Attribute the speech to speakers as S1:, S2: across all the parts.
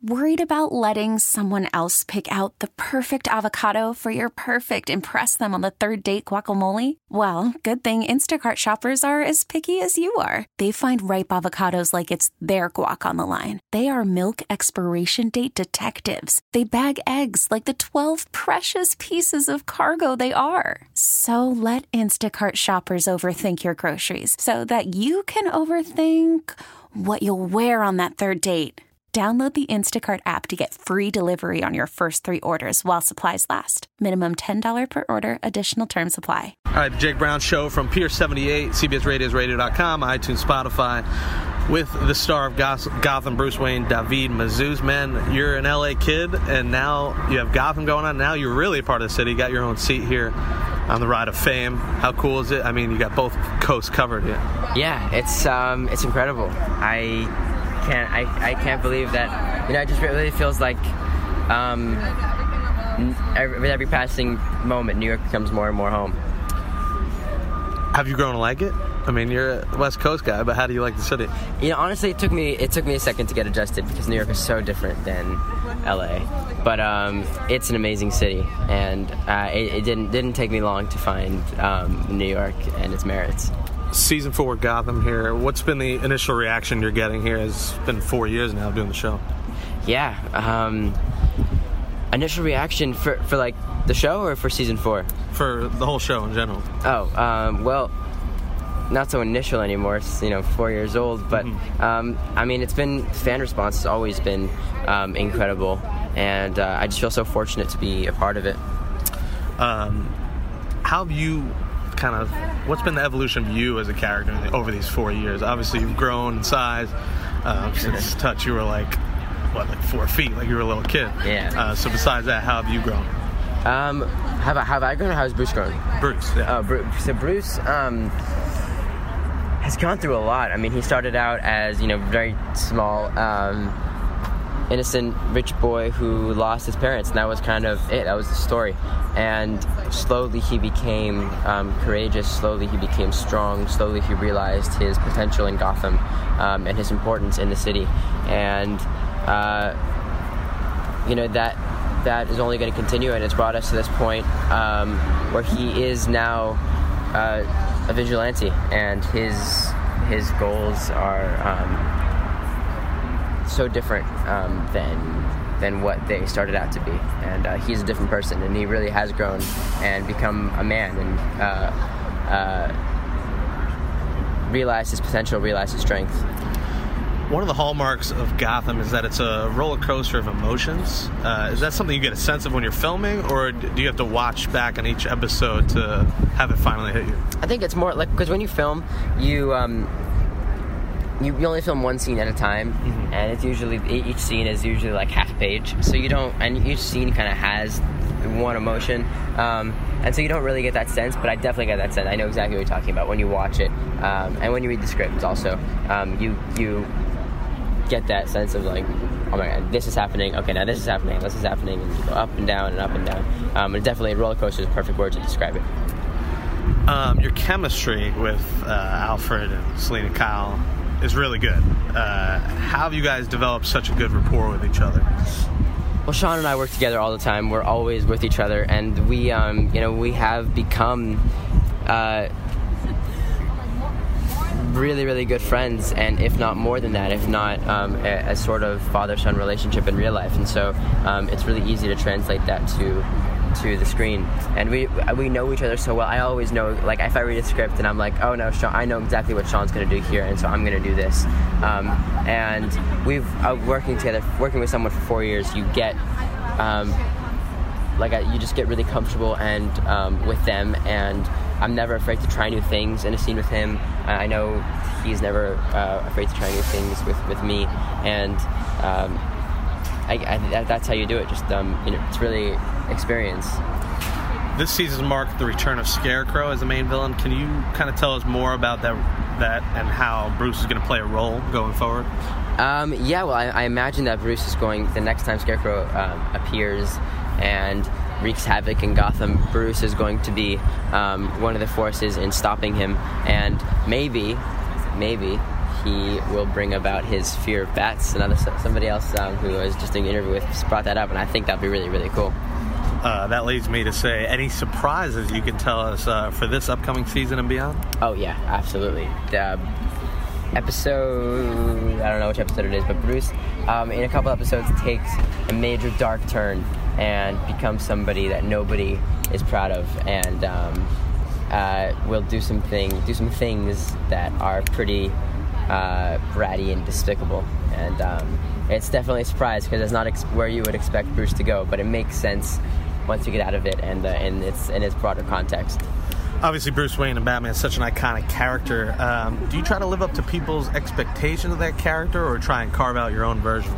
S1: Worried about letting someone else pick out the perfect avocado for your perfect impress them on the third date guacamole? Well, good thing Instacart shoppers are as picky as you are. They find ripe avocados like it's their guac on the line. They are milk expiration date detectives. They bag eggs like the 12 precious pieces of cargo they are. So let Instacart shoppers overthink your groceries so that you can overthink what you'll wear on that third date. Download the Instacart app to get free delivery on your first 3 orders while supplies last. Minimum $10 per order. Additional terms apply.
S2: All right, the Jake Brown Show from Pier 78, CBSRadiosRadio.com, iTunes, Spotify, with the star of Gotham, Bruce Wayne, David Mazouz. Man, you're an LA kid, and now you have Gotham going on. Now you're really a part of the city. You got your own seat here on the Ride of Fame. How cool is it? I mean, you got both coasts covered here.
S3: Yeah, it's incredible. I can't believe that. It just really feels like with every passing moment, New York becomes more and more home.
S2: Have you grown to like it? I mean, you're a West Coast guy, but how do you like the city?
S3: Honestly, it took me a second to get adjusted because New York is so different than LA. But it's an amazing city, and it didn't take me long to find New York and its merits.
S2: Season 4 Gotham here. What's been the initial reaction you're getting here? It's been 4 years now doing the show.
S3: Yeah. Initial reaction for like the show or for season 4?
S2: For the whole show in general.
S3: Well, not so initial anymore. It's 4 years old, but I mean, it's been fan response has always been incredible, and I just feel so fortunate to be a part of it. How
S2: have you what's been the evolution of you as a character over these 4 years? Obviously, you've grown in size. Since Touch, you were like 4 feet, like you were a little kid.
S3: Yeah.
S2: So besides that, how have you grown?
S3: Have I grown, or how has Bruce grown?
S2: Bruce, yeah.
S3: So Bruce has gone through a lot. I mean, he started out as, very small, innocent rich boy who lost his parents, and that was kind of it. That was the story. And slowly he became courageous. Slowly he became strong. Slowly he realized his potential in Gotham and his importance in the city. And that is only going to continue, and it's brought us to this point where he is now a vigilante, and his goals are so different than what they started out to be, and he's a different person, and he really has grown and become a man, and realized his potential, realized his strength.
S2: One of the hallmarks of Gotham is that it's a roller coaster of emotions. Is that something you get a sense of when you're filming, or do you have to watch back on each episode to have it finally hit you?
S3: I think it's more like, because when you film, you only film one scene at a time, and it's usually, each scene is usually like half a page, so you don't, and each scene kind of has one emotion, and so you don't really get that sense, but I definitely get that sense. I know exactly what you're talking about when you watch it, and when you read the script also, you get that sense of like, oh my god, this is happening, okay, now this is happening, and you go up and down and up and down, and definitely roller coaster is a perfect word to describe it.
S2: Your chemistry with Alfred and Selina Kyle is really good. How have you guys developed such a good rapport with each other?
S3: Well, Sean and I work together all the time. We're always with each other, and we have become really, really good friends, and if not more than that, if not a sort of father-son relationship in real life. And so it's really easy to translate that to the screen, and we know each other so well. I always know, like, if I read a script and I'm like, oh no, Sean, I know exactly what Sean's going to do here, and so I'm going to do this. And we've working with someone for 4 years, you get you just get really comfortable and with them, and I'm never afraid to try new things in a scene with him. I know he's never afraid to try new things with me, and that's how you do it. Just it's really experience.
S2: This season marked the return of Scarecrow as the main villain. Can you kind of tell us more about that and how Bruce is going to play a role going forward?
S3: I imagine that Bruce is going, the next time Scarecrow appears and wreaks havoc in Gotham, Bruce is going to be one of the forces in stopping him, and maybe he will bring about his fear of bats. Somebody else who I was just doing an interview with just brought that up, and I think that'd be really, really cool.
S2: That leads me to say, any surprises you can tell us for this upcoming season and beyond?
S3: Oh, yeah, absolutely. The episode, I don't know which episode it is, but Bruce, in a couple episodes, takes a major dark turn and becomes somebody that nobody is proud of, and will do some things that are pretty bratty and despicable. And it's definitely a surprise, because it's not where you would expect Bruce to go, but it makes sense once you get out of it and in its broader context.
S2: Obviously, Bruce Wayne and Batman is such an iconic character. Do you try to live up to people's expectations of that character, or try and carve out your own version?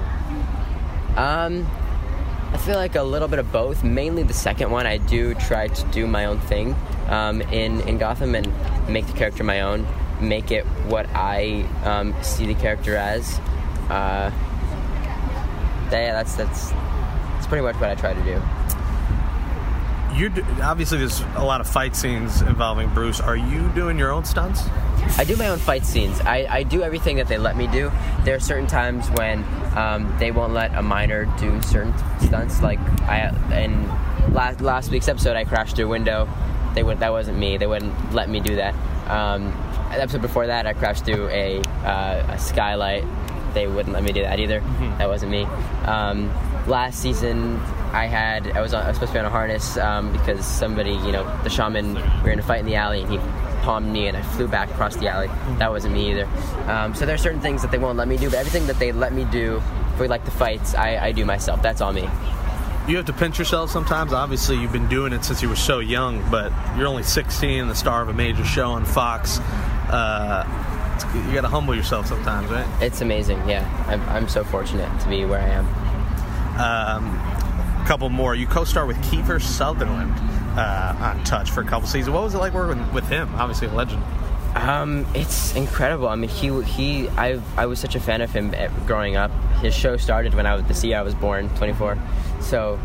S3: I feel like a little bit of both. Mainly the second one. I do try to do my own thing in Gotham and make the character my own, make it what I see the character as. That's pretty much what I try to do.
S2: Obviously, there's a lot of fight scenes involving Bruce. Are you doing your own stunts?
S3: I do my own fight scenes. I do everything that they let me do. There are certain times when they won't let a minor do certain stunts. Like in last week's episode, I crashed through a window. That wasn't me. They wouldn't let me do that. The episode before that, I crashed through a skylight. They wouldn't let me do that either. Mm-hmm. That wasn't me. Last season, I was supposed to be on a harness because somebody, the shaman, we were in a fight in the alley, and he palmed me, and I flew back across the alley. That wasn't me either. So there are certain things that they won't let me do, but everything that they let me do for like the fights, I do myself. That's all me.
S2: You have to pinch yourself sometimes. Obviously, you've been doing it since you were so young, but you're only 16, the star of a major show on Fox. You got to humble yourself sometimes, right?
S3: It's amazing, yeah. I'm so fortunate to be where I am.
S2: A couple more. You co-star with Kiefer Sutherland on Touch for a couple seasons. What was it like working with him? Obviously a legend.
S3: It's incredible. I mean, I was such a fan of him growing up. His show started when the year I was born, 24. So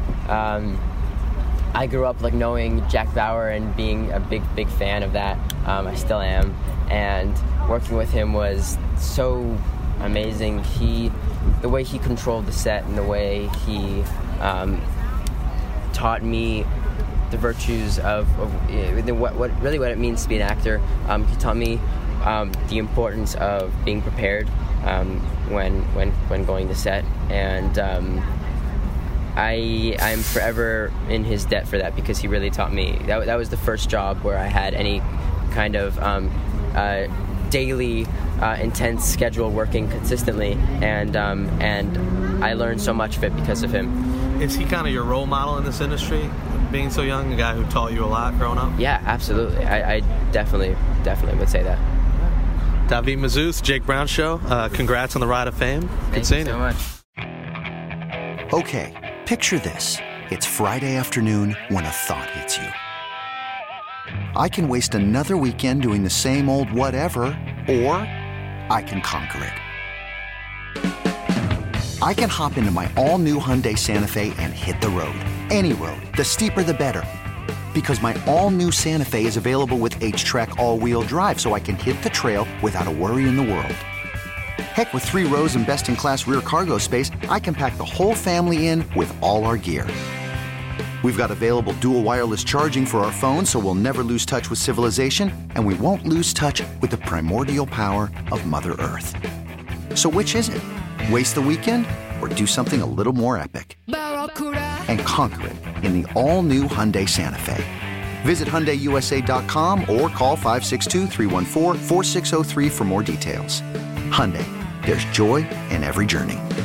S3: I grew up like knowing Jack Bauer and being a big fan of that. I still am, and working with him was so amazing. The way he controlled the set and the way he taught me the virtues of what it means to be an actor. He taught me the importance of being prepared when going to set, and I'm forever in his debt for that, because he really taught me. That was the first job where I had any kind of daily intense schedule working consistently, and I learned so much of it because of him.
S2: Is he kind of your role model in this industry, being so young, a guy who taught you a lot growing up?
S3: Yeah, absolutely. I definitely would say that.
S2: David Mazouz, Jake Brown Show. Congrats on the Ride of Fame. Good seeing you.
S3: Thank you so
S4: much. Okay, picture this. It's Friday afternoon when a thought hits you. I can waste another weekend doing the same old whatever, or I can conquer it. I can hop into my all-new Hyundai Santa Fe and hit the road. Any road. The steeper, the better. Because my all-new Santa Fe is available with H-Track all-wheel drive, so I can hit the trail without a worry in the world. Heck, with 3 rows and best-in-class rear cargo space, I can pack the whole family in with all our gear. We've got available dual wireless charging for our phones, so we'll never lose touch with civilization, and we won't lose touch with the primordial power of Mother Earth. So which is it? Waste the weekend or do something a little more epic? And conquer it in the all-new Hyundai Santa Fe. Visit HyundaiUSA.com or call 562-314-4603 for more details. Hyundai, there's joy in every journey.